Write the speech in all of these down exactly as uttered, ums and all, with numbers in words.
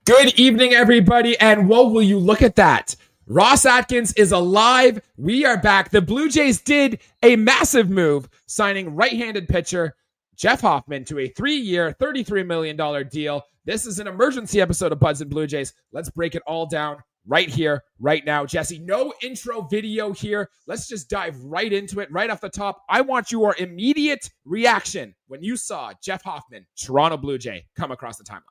Good evening, everybody, and whoa, will you look at that? Ross Atkins is alive. We are back. The Blue Jays did a massive move, signing right-handed pitcher Jeff Hoffman to a three-year, thirty-three million dollars deal. This is an emergency episode of Buds and Blue Jays. Let's break it all down right here, right now. Jesse, no intro video here. Let's just dive right into it, right off the top. I want your immediate reaction when you saw Jeff Hoffman, Toronto Blue Jay, come across the timeline.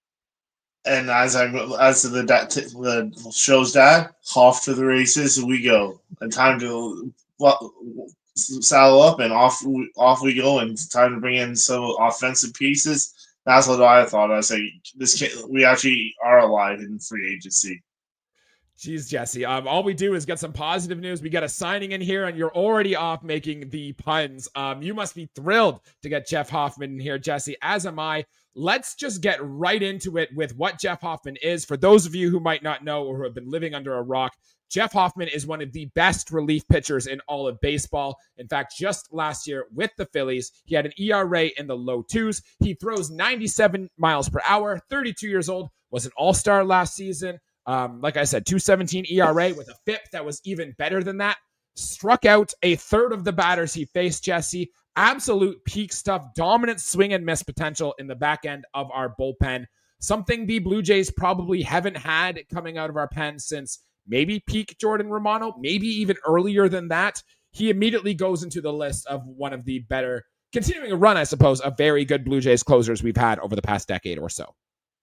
And as I as the the show's dad, off to the races we go. And time to well, saddle up and off off we go. And time to bring in some offensive pieces. That's what I thought. I was like, this kid, we actually are alive in free agency. Jeez, Jesse. Um, all we do is get some positive news. We got a signing in here, and you're already off making the puns. Um, you must be thrilled to get Jeff Hoffman in here, Jesse, as am I. Let's just get right into it with what Jeff Hoffman is. For those of you who might not know or who have been living under a rock, Jeff Hoffman is one of the best relief pitchers in all of baseball. In fact, just last year with the Phillies, he had an E R A in the low twos. He throws ninety-seven miles per hour, thirty-two years old, was an all-star last season. Um, like I said, two seventeen E R A with a F I P that was even better than that. Struck out a third of the batters he faced, Jesse. Absolute peak stuff, dominant swing and miss potential in the back end of our bullpen. Something the Blue Jays probably haven't had coming out of our pen since maybe peak Jordan Romano, maybe even earlier than that. He immediately goes into the list of one of the better, continuing a run, I suppose, of very good Blue Jays closers we've had over the past decade or so.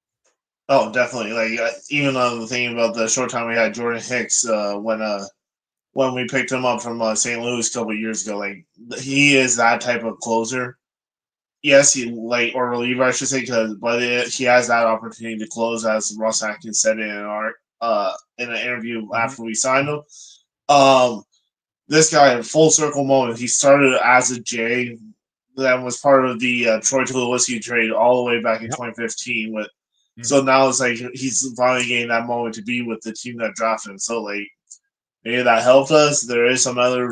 Oh, definitely. Like uh, even uh, the thing about the short time we had Jordan Hicks uh, when uh, when we picked him up from uh, Saint Louis a couple of years ago, like he is that type of closer. Yes, he like or reliever, I should say, because but it, he has that opportunity to close, as Ross Atkins said in our uh, in an interview mm-hmm. after we signed him. Um, this guy, full circle moment. He started as a J, that was part of the uh, Troy Tulowitzki trade all the way back in yep. twenty fifteen with. Mm-hmm. So now it's like he's finally getting that moment to be with the team that drafted him. So like maybe that helped us. There is some other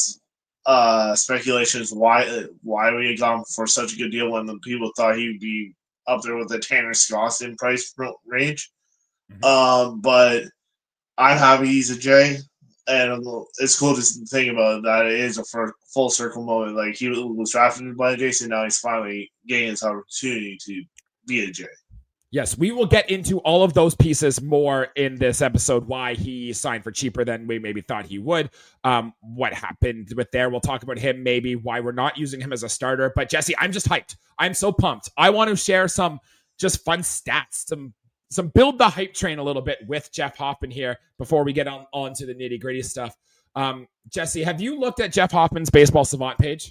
uh, speculations why why we had gone for such a good deal when the people thought he would be up there with the Tanner Scott in price range. Mm-hmm. Um, but I'm happy he's a J, and it's cool to think about that. It is a full circle moment. Like he was drafted by the Jays, and now he's finally getting his opportunity to be a J. Yes, we will get into all of those pieces more in this episode, why he signed for cheaper than we maybe thought he would, um, what happened with there. We'll talk about him, maybe why we're not using him as a starter. But Jesse, I'm just hyped. I'm so pumped. I want to share some just fun stats, some some build the hype train a little bit with Jeff Hoffman here before we get on, on to the nitty gritty stuff. Um, Jesse, have you looked at Jeff Hoffman's Baseball Savant page?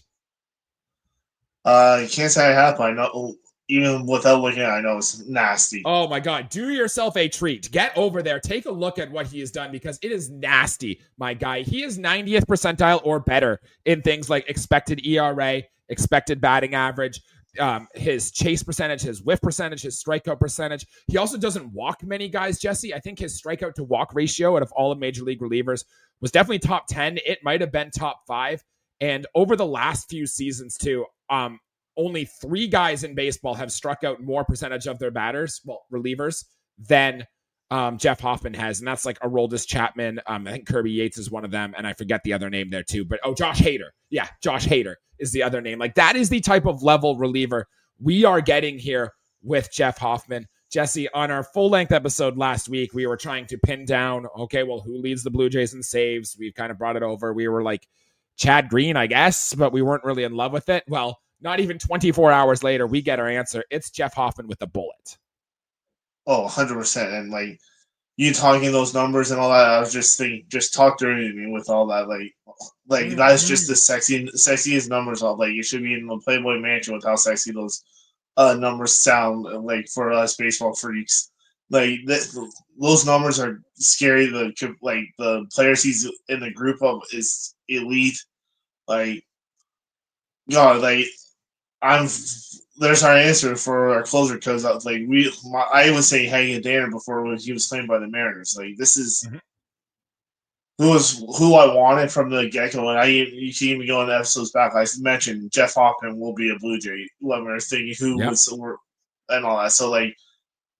Uh, I can't say I have, but I know. Even without looking at it, I know it's nasty. Oh, my God. Do yourself a treat. Get over there. Take a look at what he has done because it is nasty, my guy. He is ninetieth percentile or better in things like expected E R A, expected batting average, um, his chase percentage, his whiff percentage, his strikeout percentage. He also doesn't walk many guys, Jesse. I think his strikeout to walk ratio out of all of Major League relievers was definitely top ten. It might have been top five. And over the last few seasons, too, um, only three guys in baseball have struck out more percentage of their batters, well, relievers, than um, Jeff Hoffman has. And that's like Aroldis Chapman. Um, I think Kirby Yates is one of them. And I forget the other name there too. But, oh, Josh Hader. Yeah, Josh Hader is the other name. Like that is the type of level reliever we are getting here with Jeff Hoffman. Jesse, on our full-length episode last week, we were trying to pin down, okay, well, who leads the Blue Jays in saves? We've kind of brought it over. We were like Chad Green, I guess, but we weren't really in love with it. Well, not even twenty-four hours later, we get our answer. It's Jeff Hoffman with a bullet. Oh, one hundred percent. And, like, you talking those numbers and all that, I was just thinking, just talk dirty to me with all that. Like, like mm-hmm. that's just the sexy, sexiest numbers. All Like, you should be in the Playboy Mansion with how sexy those uh, numbers sound, like, for us baseball freaks. Like, th- those numbers are scary. The Like, the players he's in the group of is elite. Like, God, like, I'm there's our answer for our closer because like we, my, I was saying Hagen Danner before when he was claimed by the Mariners. Like this is mm-hmm. who was who I wanted from the get go. And I you can even go in the episodes back. I mentioned Jeff Hoffman will be a Blue Jay. When we were thinking who yep. was and all that. So like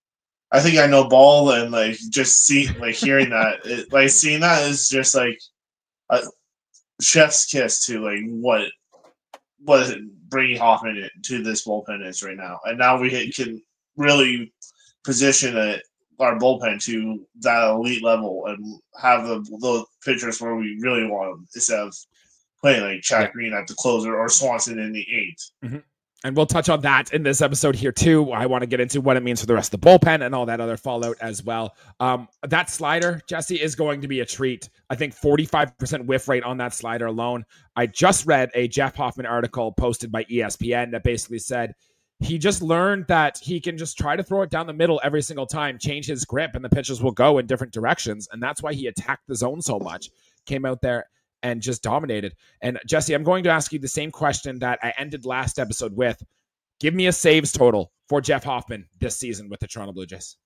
I think I know ball, and like just see like hearing that, it, like seeing that is just like a chef's kiss to like what what bringing Hoffman to this bullpen is right now, and now we can really position it, our bullpen to that elite level and have the the pitchers where we really want them instead of playing like Chad yeah. Green at the closer or Swanson in the eighth. Mm-hmm. And we'll touch on that in this episode here too. I want to get into what it means for the rest of the bullpen and all that other fallout as well. Um, that slider, Jesse, is going to be a treat. I think forty-five percent whiff rate on that slider alone. I just read a Jeff Hoffman article posted by E S P N that basically said he just learned that he can just try to throw it down the middle every single time, change his grip, and the pitches will go in different directions. And that's why he attacked the zone so much. Came out there and just dominated. And Jesse, I'm going to ask you the same question that I ended last episode with. Give me a saves total for Jeff Hoffman this season with the Toronto Blue Jays.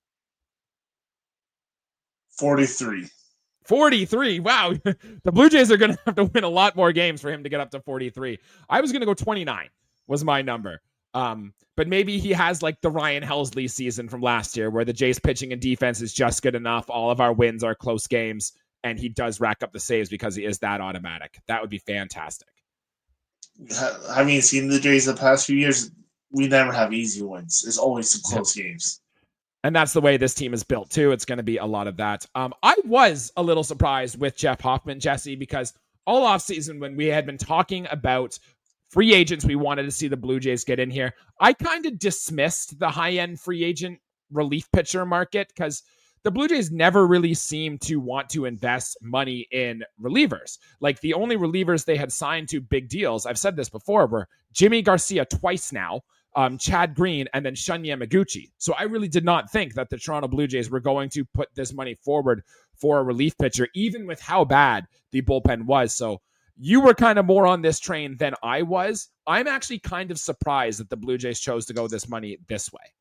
forty-three. forty-three. Wow. The Blue Jays are going to have to win a lot more games for him to get up to forty-three. I was going to go twenty-nine was my number. Um, but maybe he has like the Ryan Helsley season from last year where the Jays pitching and defense is just good enough. All of our wins are close games. And he does rack up the saves because he is that automatic. That would be fantastic. Having I seen the Jays the past few years, we never have easy wins. It's always some close yep. games. And that's the way this team is built, too. It's going to be a lot of that. Um, I was a little surprised with Jeff Hoffman, Jesse, because all offseason when we had been talking about free agents we wanted to see the Blue Jays get in here, I kind of dismissed the high-end free agent relief pitcher market because the Blue Jays never really seemed to want to invest money in relievers. Like the only relievers they had signed to big deals, I've said this before, were Jimmy Garcia twice now, um, Chad Green, and then Shun Yamaguchi. So I really did not think that the Toronto Blue Jays were going to put this money forward for a relief pitcher, even with how bad the bullpen was. So you were kind of more on this train than I was. I'm actually kind of surprised that the Blue Jays chose to go this money this way.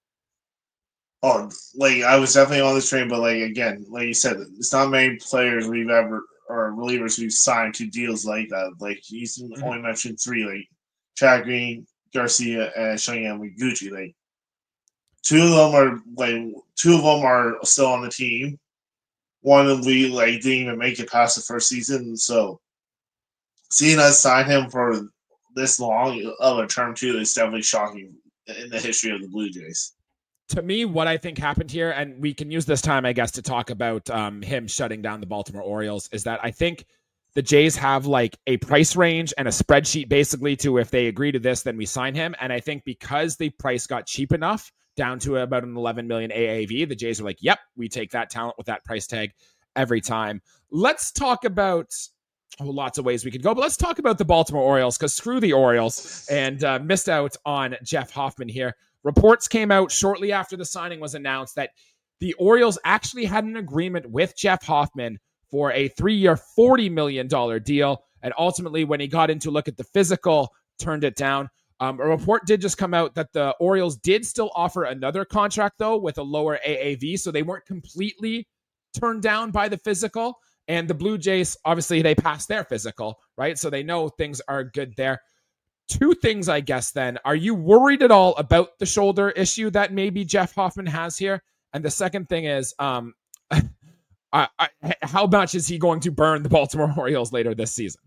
Oh, like I was definitely on this train, but like again, like you said, it's not many players we've ever or relievers we've signed to deals like that. Like he's mm-hmm. only mentioned three, like Chad Green, Garcia, and Shun Yamaguchi. Like two of them are like two of them are still on the team. One of them we like didn't even make it past the first season. So seeing us sign him for this long of a term too is definitely shocking in the history of the Blue Jays. To me, what I think happened here, and we can use this time, I guess, to talk about um, him shutting down the Baltimore Orioles, is that I think the Jays have like a price range and a spreadsheet basically to if they agree to this, then we sign him. And I think because the price got cheap enough down to about an eleven million A A V, the Jays are like, yep, we take that talent with that price tag every time. Let's talk about oh, lots of ways we could go, but let's talk about the Baltimore Orioles because screw the Orioles and uh, missed out on Jeff Hoffman here. Reports came out shortly after the signing was announced that the Orioles actually had an agreement with Jeff Hoffman for a three-year, forty million dollars deal. And ultimately, when he got in to look at the physical, turned it down. Um, a report did just come out that the Orioles did still offer another contract, though, with a lower A A V. So they weren't completely turned down by the physical. And the Blue Jays, obviously, they passed their physical, right? So they know things are good there. Two things, I guess, then. Are you worried at all about the shoulder issue that maybe Jeff Hoffman has here? And the second thing is, um, I, I, how much is he going to burn the Baltimore Orioles later this season?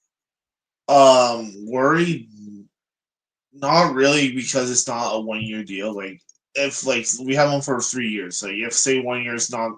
Um, worried? Not really, because it's not a one-year deal. Like, if, like, we have him for three years. Like, if, say, one year is not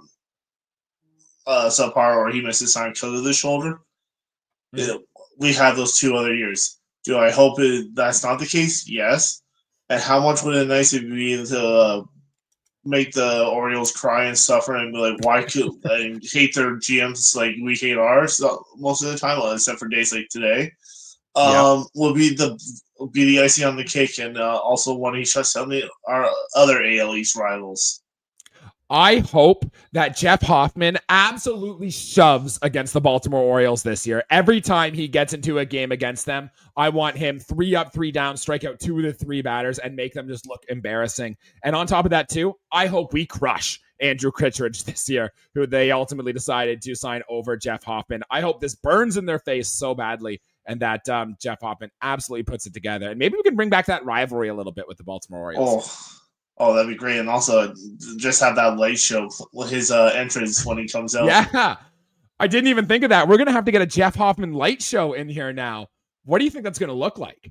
uh, subpar or he misses time because of the shoulder, mm-hmm. it, we have those two other years. Do I hope it, that's not the case? Yes. And how much would it nice it be to uh, make the Orioles cry and suffer and be like, why could and hate their G Ms like we hate ours most of the time, well, except for days like today? Um, yep. Will be the will be the icing on the cake, and uh, also when he shuts down the our other A L East rivals. I hope that Jeff Hoffman absolutely shoves against the Baltimore Orioles this year. Every time he gets into a game against them, I want him three up, three down, strike out two of the three batters and make them just look embarrassing. And on top of that, too, I hope we crush Andrew Kittredge this year, who they ultimately decided to sign over Jeff Hoffman. I hope this burns in their face so badly and that um, Jeff Hoffman absolutely puts it together. And maybe we can bring back that rivalry a little bit with the Baltimore Orioles. Oh. Oh, that'd be great. And also just have that light show, his uh, entrance when he comes out. Yeah. I didn't even think of that. We're going to have to get a Jeff Hoffman light show in here now. What do you think that's going to look like?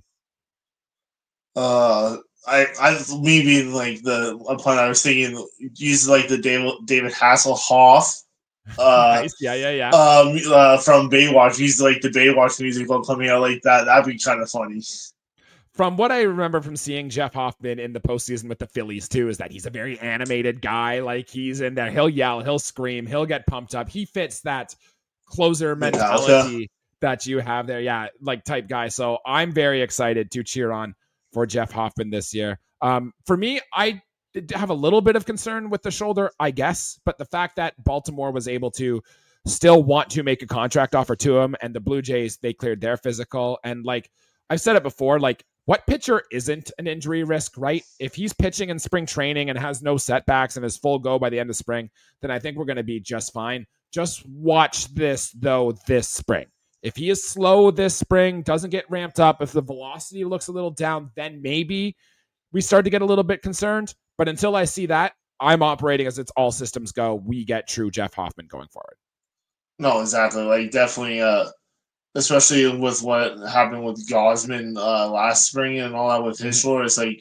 Uh, I, I, me being like the opponent, I was thinking use like the David, David Hasselhoff. Uh, nice. Yeah, yeah, yeah. Um, uh, from Baywatch, he's like the Baywatch musical coming out like that. That'd be kind of funny. From what I remember from seeing Jeff Hoffman in the postseason with the Phillies too, is that he's a very animated guy. Like he's in there, he'll yell, he'll scream, he'll get pumped up. He fits that closer mentality yeah. that you have there. Yeah, like type guy. So I'm very excited to cheer on for Jeff Hoffman this year. Um, for me, I have a little bit of concern with the shoulder, I guess, but the fact that Baltimore was able to still want to make a contract offer to him, and the Blue Jays, they cleared their physical. And like I've said it before, like what pitcher isn't an injury risk, right? If he's pitching in spring training and has no setbacks and is full go by the end of spring, then I think we're going to be just fine. Just watch this, though, this spring. If he is slow this spring, doesn't get ramped up, if the velocity looks a little down, then maybe we start to get a little bit concerned. But until I see that, I'm operating as it's all systems go. We get true Jeff Hoffman going forward. No, exactly. Like, definitely, uh, especially with what happened with Gausman uh, last spring and all that with his shoulder, it's like,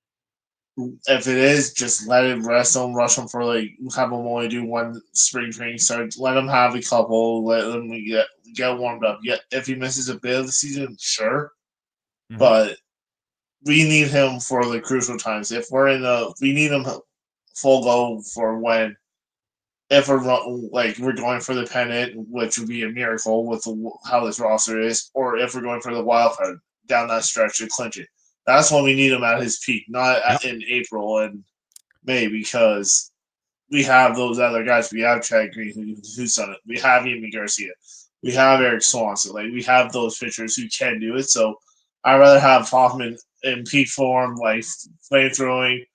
if it is, just let it rest. Don't rush him for like have him only do one spring training start. Let him have a couple. Let him get get warmed up. Yeah, if he misses a bit of the season, sure, mm-hmm. but we need him for the crucial times. If we're in the, we need him full go for when. If we're like we're going for the pennant, which would be a miracle with the, how this roster is, or if we're going for the wild card down that stretch to clinch it. That's when we need him at his peak, not yep. in April and May, because we have those other guys. We have Chad Green, who, who's done it. We have Ian Garcia. We have Eric Swanson. Like, we have those pitchers who can do it. So I'd rather have Hoffman in peak form, like flamethrowing,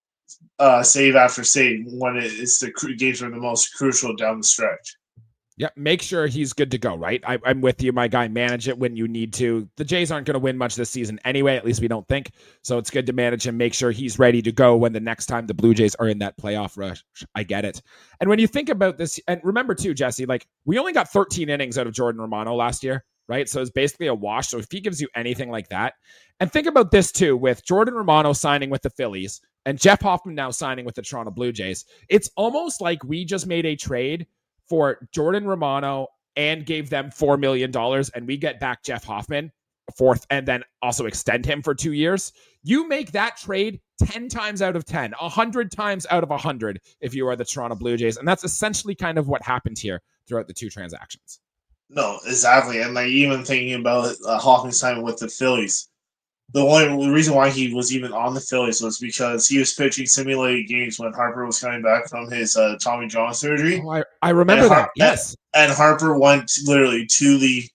uh, save after save when it is the games are the most crucial down the stretch. Yeah, make sure he's good to go, right? I, I'm with you, my guy. Manage it when you need to. The Jays aren't going to win much this season anyway, at least we don't think. So it's good to manage him, make sure he's ready to go when the next time the Blue Jays are in that playoff rush. I get it. And when you think about this, and remember too, Jesse, like we only got thirteen innings out of Jordan Romano last year, right? So it's basically a wash. So if he gives you anything like that, and think about this too, with Jordan Romano signing with the Phillies and Jeff Hoffman now signing with the Toronto Blue Jays, it's almost like we just made a trade for Jordan Romano and gave them four million dollars, and we get back Jeff Hoffman fourth and then also extend him for two years. You make that trade ten times out of ten, one hundred times out of one hundred if you are the Toronto Blue Jays. And that's essentially kind of what happened here throughout the two transactions. No, exactly. And like even thinking about uh, Hoffman's time with the Phillies, the only reason why he was even on the Phillies was because he was pitching simulated games when Harper was coming back from his uh, Tommy John surgery. Oh, I, I remember Har- that, yes. And, and Harper went literally to the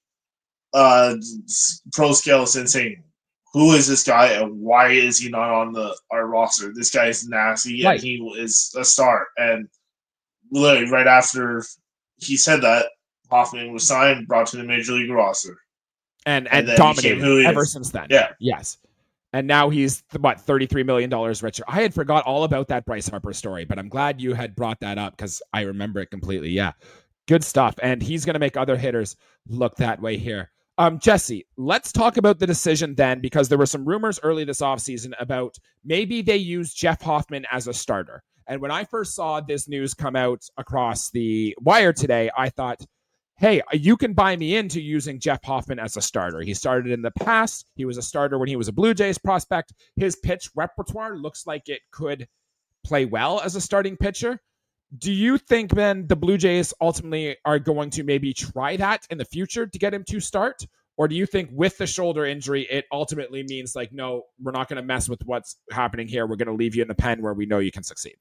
uh, pro scouts and saying, who is this guy and why is he not on the our roster? This guy is nasty right. and he is a star. And literally right after he said that, Hoffman was signed, brought to the Major League roster. And and, and dominated ever is. since then. Yeah. Yes. And now he's, what, thirty-three million dollars richer. I had forgot all about that Bryce Harper story, but I'm glad you had brought that up because I remember it completely. Yeah. Good stuff. And he's going to make other hitters look that way here. Um, Jesse, let's talk about the decision then, because there were some rumors early this offseason about maybe they use Jeff Hoffman as a starter. And when I first saw this news come out across the wire today, I thought, hey, you can buy me into using Jeff Hoffman as a starter. He started in the past. He was a starter when he was a Blue Jays prospect. His pitch repertoire looks like it could play well as a starting pitcher. Do you think then the Blue Jays ultimately are going to maybe try that in the future to get him to start? Or do you think with the shoulder injury, it ultimately means like, no, we're not going to mess with what's happening here. We're going to leave you in the pen where we know you can succeed?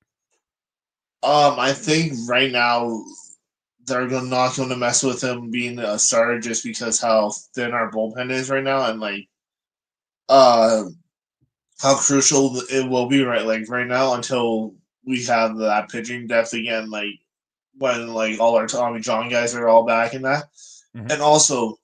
Um, I think right now, they're not going to mess with him being a starter just because how thin our bullpen is right now and like uh how crucial it will be right like right now until we have that pitching depth again, like when like all our Tommy John guys are all back in that. Mm-hmm. And also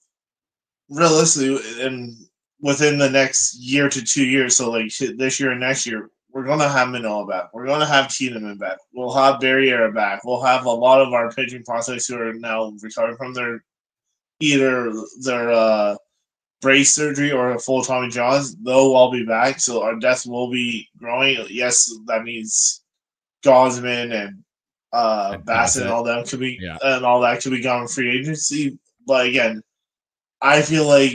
realistically and within the next year to two years, so like this year and next year, we're going to have Manoah back. We're going to have Tiedemann back. We'll have Barriera back. We'll have a lot of our pitching prospects who are now recovering from their either their uh, brace surgery or a full Tommy Johns. They'll all be back, so our depth will be growing. Yes, that means Gausman and uh, And Bassett Bassett. and all them could be Yeah. and all that could be gone in free agency. But again, I feel like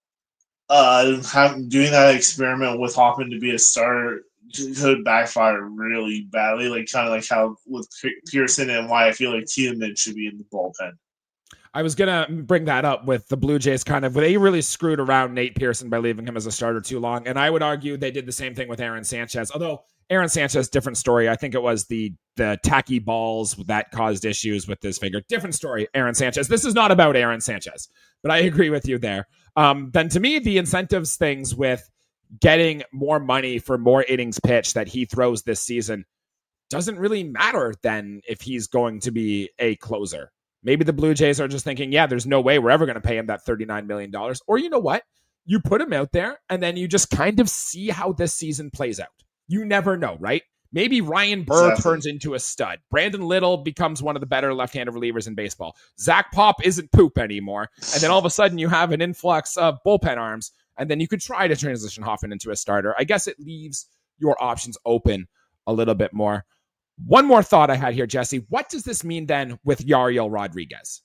uh, having, doing that experiment with Hoffman to be a starter could backfire really badly, like kind of like how with Pearson, and why I feel like Tiedemann should be in the bullpen. I was going to bring that up with the Blue Jays kind of, they really screwed around Nate Pearson by leaving him as a starter too long. And I would argue they did the same thing with Aaron Sanchez, although Aaron Sanchez, different story. I think it was the the tacky balls that caused issues with this figure. Different story, Aaron Sanchez. This is not about Aaron Sanchez, but I agree with you there. Um, then to me, the incentives things with getting more money for more innings pitched that he throws this season doesn't really matter then if he's going to be a closer. Maybe the Blue Jays are just thinking, yeah, there's no way we're ever going to pay him that thirty-nine million dollars. Or you know what? You put him out there and then you just kind of see how this season plays out. You never know, right? Maybe Ryan Burr Exactly. turns into a stud. Brandon Little becomes one of the better left-handed relievers in baseball. Zach Pop isn't poop anymore. And then all of a sudden you have an influx of bullpen arms, and then you could try to transition Hoffman into a starter. I guess it leaves your options open a little bit more. One more thought I had here, Jesse. What does this mean then with Yariel Rodriguez?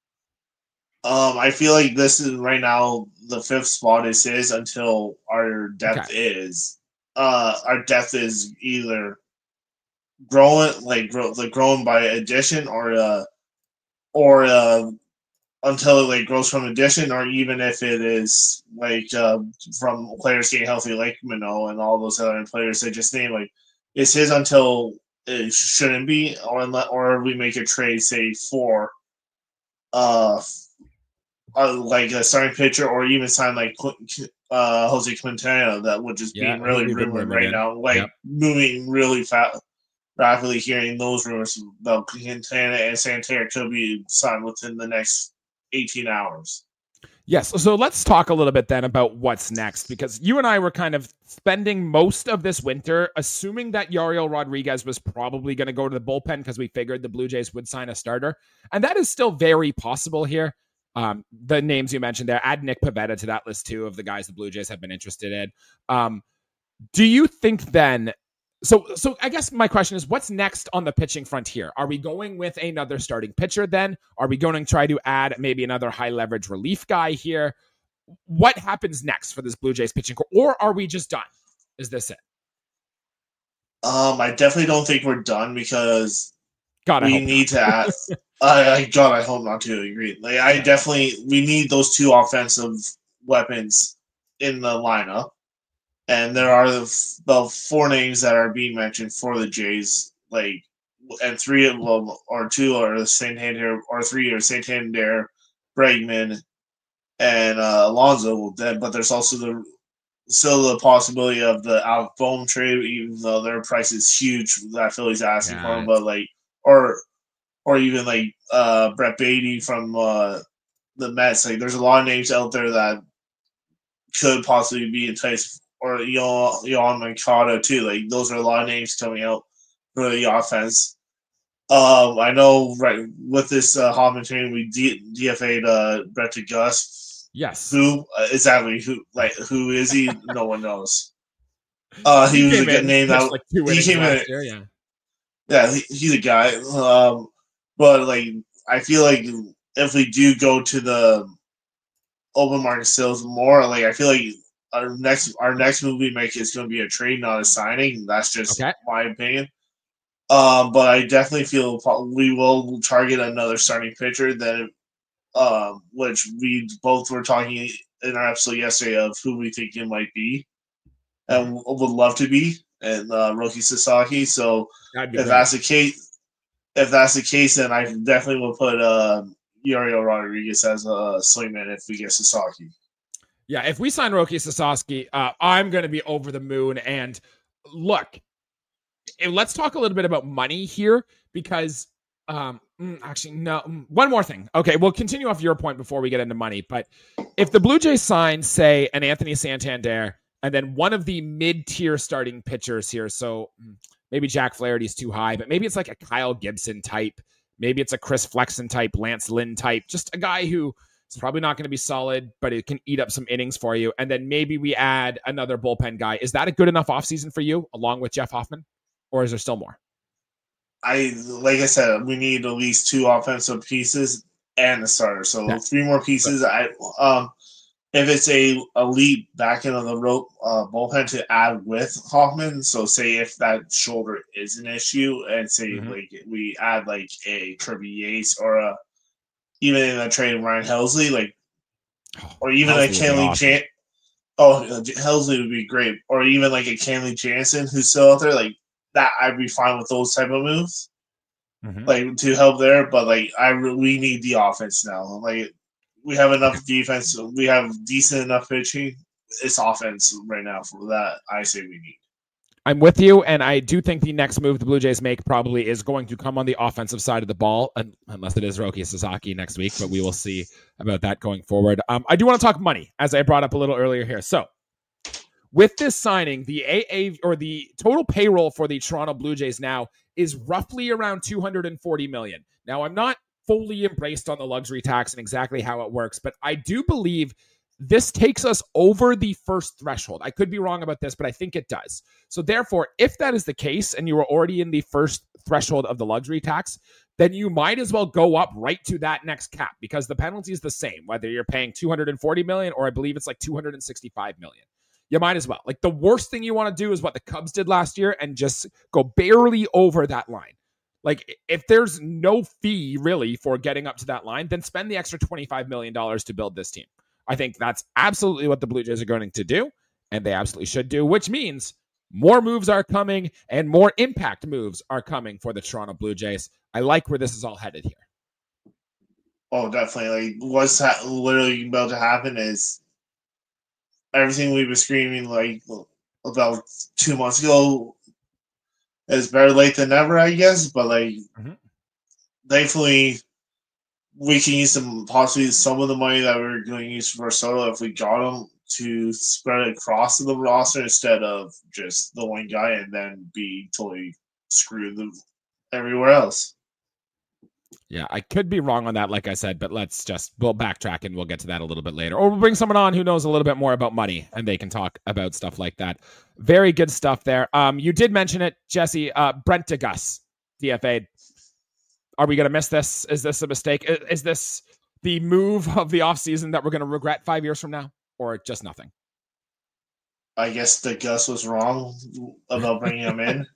Um, I feel like this is right now the fifth spot is his until our depth Okay. is uh our depth is either growing like grow like growing by addition or uh or uh until it like grows from addition, or even if it is like uh from players getting healthy like Manoah and all those other players they just named, like it's his until it shouldn't be, or unless, or we make a trade say for uh Uh, like a starting pitcher, or even sign like uh, Jose Quintana, that would just Yeah, be really we've been rumored rumored right in. now. Like Yep. moving really fast, rapidly hearing those rumors about Quintana and Santerre could be signed within the next eighteen hours. Yes. So let's talk a little bit then about what's next, because you and I were kind of spending most of this winter assuming that Yariel Rodriguez was probably going to go to the bullpen because we figured the Blue Jays would sign a starter. And that is still very possible here. Um, the names you mentioned there, add Nick Pivetta to that list too of the guys the Blue Jays have been interested in. Um, do you think then, so so I guess my question is, what's next on the pitching front here? Are we going with another starting pitcher then? Are we going to try to add maybe another high leverage relief guy here? What happens next for this Blue Jays pitching core? Or are we just done? Is this it? Um, I definitely don't think we're done because God, I we hope need not. to add. I, I God, I hope not to agree. Like I Yeah. definitely we need those two offensive weapons in the lineup, and there are the, the four names that are being mentioned for the Jays. Like, and three of them or two are Santander, or three are Santander, Bregman, and uh, Alonso. But there's also the still the possibility of the Alec Bohm trade, even though their price is huge that Philly's asking Yeah, for him. it's- But like, or or even like uh, Brett Beatty from uh, the Mets. Like, there's a lot of names out there that could possibly be enticed, or Yohan Yohan Moncada too. Like, those are a lot of names coming out for the offense. Um, I know, right, with this uh, Hoffman training, we D- DFA'd uh, Brett to Gus. Yes. Who uh, exactly? Who like who is he? No one knows. Uh, he, He was a came good in, name. pitched That like two he innings came in. last year, yeah. Yeah, he, he's a guy. Um, but like, I feel like if we do go to the open market sales more, like I feel like our next our next move we make is going to be a trade, not a signing. That's just Okay. my opinion. Um, but I definitely feel we will target another starting pitcher. Then, um, which we both were talking in our episode yesterday of who we think it might be, and would love to be, and uh, Roki Sasaki. So That'd be if great. that's the case, if that's the case, then I definitely will put uh, Yariel Rodriguez as a swingman if we get Sasaki. Yeah, if we sign Roki Sasaki, uh, I'm going to be over the moon. And look, let's talk a little bit about money here, because um, actually, no, one more thing. Okay, we'll continue off your point before we get into money. But if the Blue Jays sign, say, an Anthony Santander and then one of the mid-tier starting pitchers here. So maybe Jack Flaherty's too high, but maybe it's like a Kyle Gibson type. Maybe it's a Chris Flexen type, Lance Lynn type, just a guy who is probably not going to be solid, but it can eat up some innings for you. And then maybe we add another bullpen guy. Is that a good enough offseason for you, along with Jeff Hoffman? Or is there still more? I like I said, we need at least two offensive pieces and a starter. So yeah. three more pieces. I um, if it's a elite back end of the rope uh, bullpen to add with Hoffman. So say if that shoulder is an issue, and say mm-hmm. like we add like a Kirby Yates or a even in a trade Ryan Helsley, like or even Helsley a Kenley awesome. Jan- Oh, Helsley would be great, or even like a Kenley Jansen who's still out there, like. That I'd be fine with those type of moves, mm-hmm. like to help there. But like I, we need the offense now. Like we have enough defense, we have decent enough pitching. It's offense right now for that. I say we need. I'm with you, and I do think the next move the Blue Jays make probably is going to come on the offensive side of the ball, unless it is Roki Sasaki next week. But we will see about that going forward. Um, I do want to talk money, as I brought up a little earlier here. So. With this signing, the A A or the total payroll for the Toronto Blue Jays now is roughly around two hundred forty million dollars. Now, I'm not fully embraced on the luxury tax and exactly how it works, but I do believe this takes us over the first threshold. I could be wrong about this, but I think it does. So therefore, if that is the case and you are already in the first threshold of the luxury tax, then you might as well go up right to that next cap because the penalty is the same, whether you're paying two hundred forty million dollars or I believe it's like two hundred sixty-five million dollars. You might as well. Like the worst thing you want to do is what the Cubs did last year and just go barely over that line. Like if there's no fee really for getting up to that line, then spend the extra twenty-five million dollars to build this team. I think that's absolutely what the Blue Jays are going to do, and they absolutely should do, which means more moves are coming and more impact moves are coming for the Toronto Blue Jays. I like where this is all headed here. Oh, definitely. Like what's ha- literally about to happen is everything we were screaming like about two months ago is better late than never, I guess. But like, mm-hmm. thankfully, we can use some possibly some of the money that we we're going to use for Soto if we got them to spread it across the roster instead of just the one guy and then be totally screwed everywhere else. Yeah, I could be wrong on that, like I said, but let's just, we'll backtrack and we'll get to that a little bit later. Or we'll bring someone on who knows a little bit more about money and they can talk about stuff like that. Very good stuff there. Um, you did mention it, Jesse, uh, Brent DeGus, D F A'd. Are we going to miss this? Is this a mistake? Is, is this the move of the offseason that we're going to regret five years from now or just nothing? I guess DeGus was wrong about bringing him in.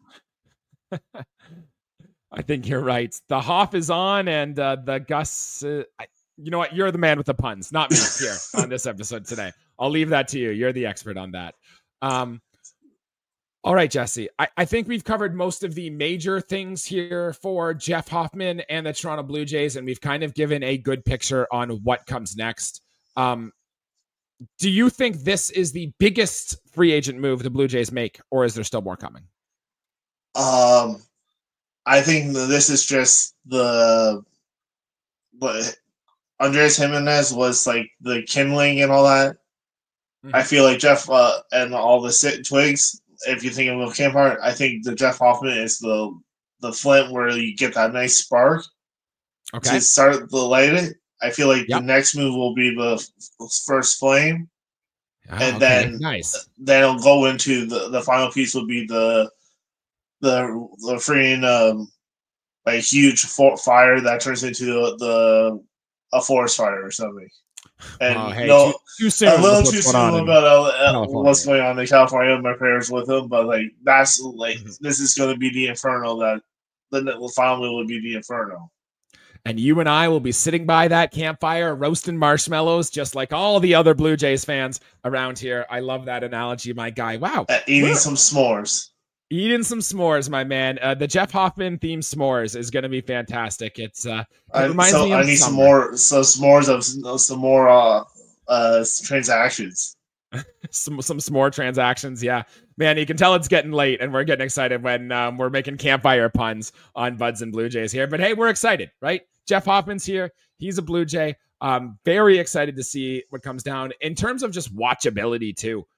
I think you're right. The Hoff is on, and uh, the Gus. Uh, I, you know what? You're the man with the puns, not me here on this episode today. I'll leave that to you. You're the expert on that. Um, all right, Jesse. I, I think we've covered most of the major things here for Jeff Hoffman and the Toronto Blue Jays, and we've kind of given a good picture on what comes next. Um, do you think this is the biggest free agent move the Blue Jays make, or is there still more coming? Um. I think this is just the, but Andres Jimenez was like the kindling and all that. Mm-hmm. I feel like Jeff uh, and all the sit twigs. If you think of a campfire, I think the Jeff Hoffman is the the flint where you get that nice spark okay. to start the light it. I feel like yep. the next move will be the f- first flame, oh, and okay. then nice. Then it'll go into the the final piece will be the. The the freaking um, like huge for- fire that turns into the, the a forest fire or something, and oh, hey, no, too, too soon a little too soon about uh, what's going on in California. My prayers with him, but like that's like mm-hmm. this is going to be the inferno that the final will be the inferno. And you and I will be sitting by that campfire, roasting marshmallows, just like all the other Blue Jays fans around here. I love that analogy, my guy. Wow, uh, eating some s'mores. Eating some s'mores, my man. Uh, the Jeff Hoffman themed s'mores is going to be fantastic. It's uh, it reminds so me of I need summer. some more, so s'mores of some more uh, uh, transactions. some some s'more transactions, yeah, man. You can tell it's getting late, and we're getting excited when um, we're making campfire puns on Buds and Blue Jays here. But hey, we're excited, right? Jeff Hoffman's here. He's a Blue Jay. Um, very excited to see what comes down in terms of just watchability too.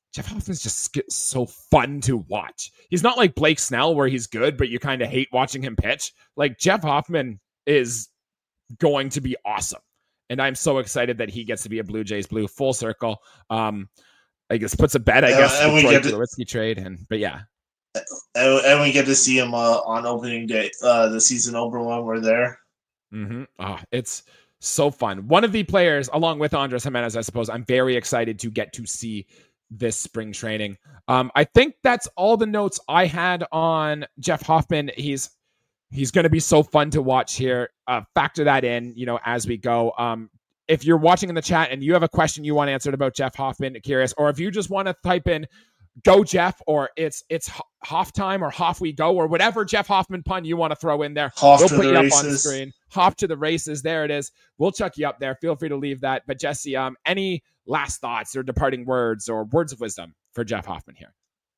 Jeff Hoffman's just so fun to watch. He's not like Blake Snell where he's good, but you kind of hate watching him pitch. Like Jeff Hoffman is going to be awesome. And I'm so excited that he gets to be a Blue Jays Blue full circle. Um, I guess puts a bet, I and, guess, and we get the Tulowitzki trade. And, but yeah. And, and we get to see him uh, on opening day, uh, the season opener when we're there. Mm-hmm. Oh, it's so fun. One of the players, along with Andres Gimenez, I suppose, I'm very excited to get to see this spring training. Um, I think that's all the notes I had on Jeff Hoffman. He's he's going to be so fun to watch here. Uh, factor that in, you know, as we go. Um, if you're watching in the chat and you have a question you want answered about Jeff Hoffman, curious, or if you just want to type in "Go Jeff" or it's it's Hoff time or Hoff we go or whatever Jeff Hoffman pun you want to throw in there, Hoff we'll to put the you races. up on the screen. Hop to the races. There it is. We'll chuck you up there. Feel free to leave that. But Jesse, um, any last thoughts or departing words or words of wisdom for Jeff Hoffman here?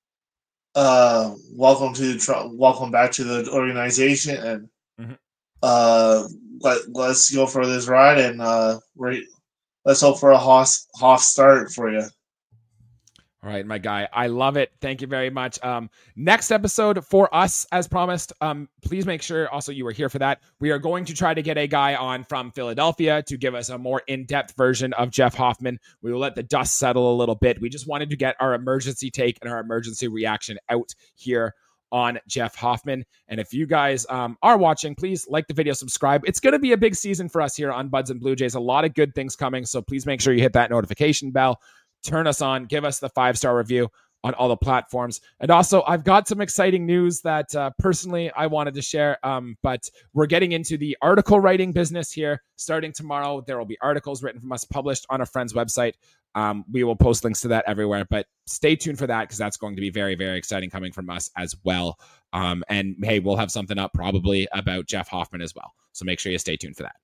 Uh, welcome to welcome back to the organization, and mm-hmm. uh, let let's go for this ride, and uh, we're, let's hope for a Hoff Hoff start for you. All right, my guy. I love it. Thank you very much. Um, next episode for us, as promised, um, please make sure also you are here for that. We are going to try to get a guy on from Philadelphia to give us a more in-depth version of Jeff Hoffman. We will let the dust settle a little bit. We just wanted to get our emergency take and our emergency reaction out here on Jeff Hoffman. And if you guys um, are watching, please like the video, subscribe. It's going to be a big season for us here on Buds and Blue Jays. A lot of good things coming. So please make sure you hit that notification bell. Turn us on, give us the five-star review on all the platforms. And also, I've got some exciting news that uh, personally I wanted to share, um, but we're getting into the article writing business here. Starting tomorrow, there will be articles written from us published on a friend's website. Um, we will post links to that everywhere, but stay tuned for that because that's going to be very, very exciting coming from us as well. Um, and hey, we'll have something up probably about Jeff Hoffman as well. So make sure you stay tuned for that.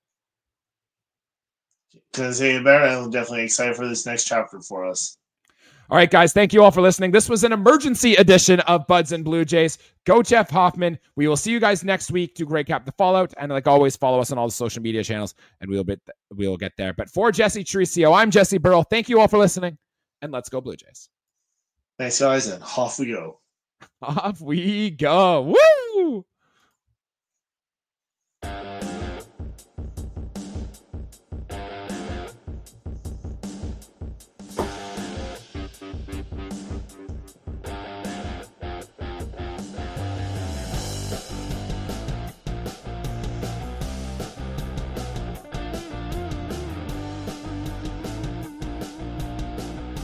Because hey, I'm definitely excited for this next chapter for us. All right, guys, thank you all for listening. This was an emergency edition of Buds and Blue Jays. Go Jeff Hoffman. We will see you guys next week to recap the fallout. And like always, follow us on all the social media channels, and we'll, be, we'll get there. But for Jesse Tricio, I'm Jesse Burrell. Thank you all for listening, and let's go Blue Jays. Thanks, guys, and off we go. Off we go. Woo!